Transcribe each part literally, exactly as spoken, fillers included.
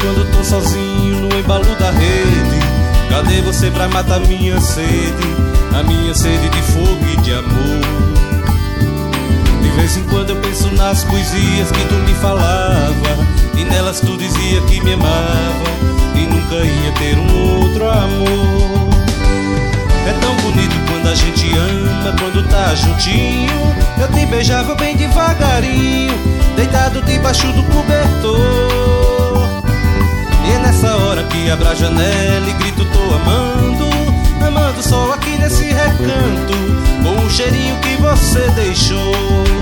quando tô sozinho no embalo da rede. Cadê você pra matar minha sede, a minha sede de fogo e de amor? De vez em quando eu penso nas poesias que tu me falava, e nelas tu dizia que me amava e nunca ia ter um outro amor. É tão bonito quando a gente ama, quando tá juntinho. Eu te beijava bem devagarinho, deitado debaixo do cobertor. E é nessa hora que abro a janela e grito tô amando, amando só aqui nesse recanto, com o cheirinho que você deixou.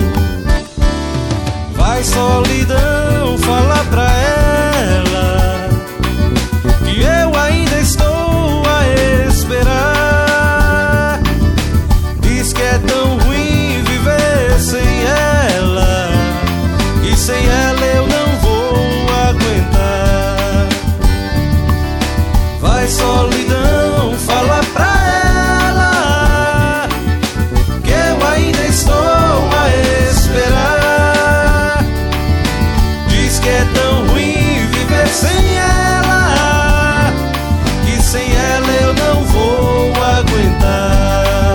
Vai solidão, fala pra ela que eu ainda estou a esperar. Diz que é tão ruim viver sem ela, que sem ela eu não vou aguentar. Vai solidão, fala pra ela que eu ainda estou a esperar. Diz que é tão ruim viver sem ela, que sem ela eu não vou aguentar.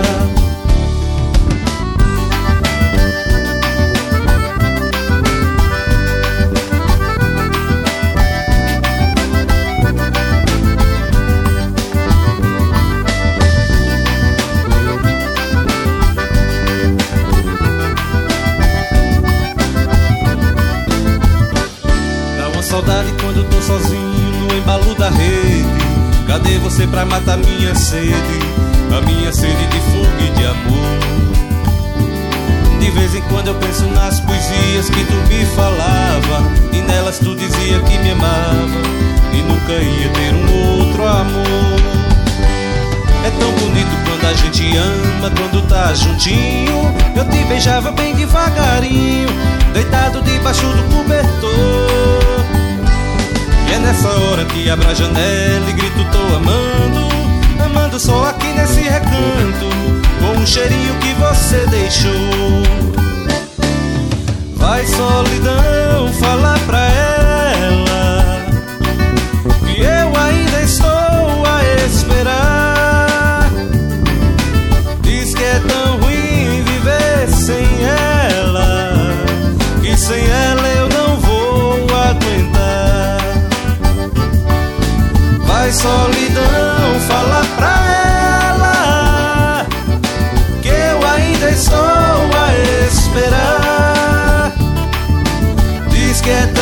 Saudade quando tô sozinho no embalo da rede. Cadê você pra matar minha sede, a minha sede de fogo e de amor? De vez em quando eu penso nas poesias que tu me falava, e nelas tu dizia que me amava e nunca ia ter um outro amor. É tão bonito quando a gente ama, quando tá juntinho. Eu te beijava bem devagarinho, deitado debaixo do cobertor. E é nessa hora que abro a janela e grito tô amando, amando só aqui nesse recanto, com o cheirinho que você deixou. Vai solidão, fala pra ela que eu ainda estou a esperar. Diz que é tão ruim viver sem ela, que sem ela eu não vou aguentar. Vai solidão, fala pra ela que eu ainda estou a esperar. Diz que é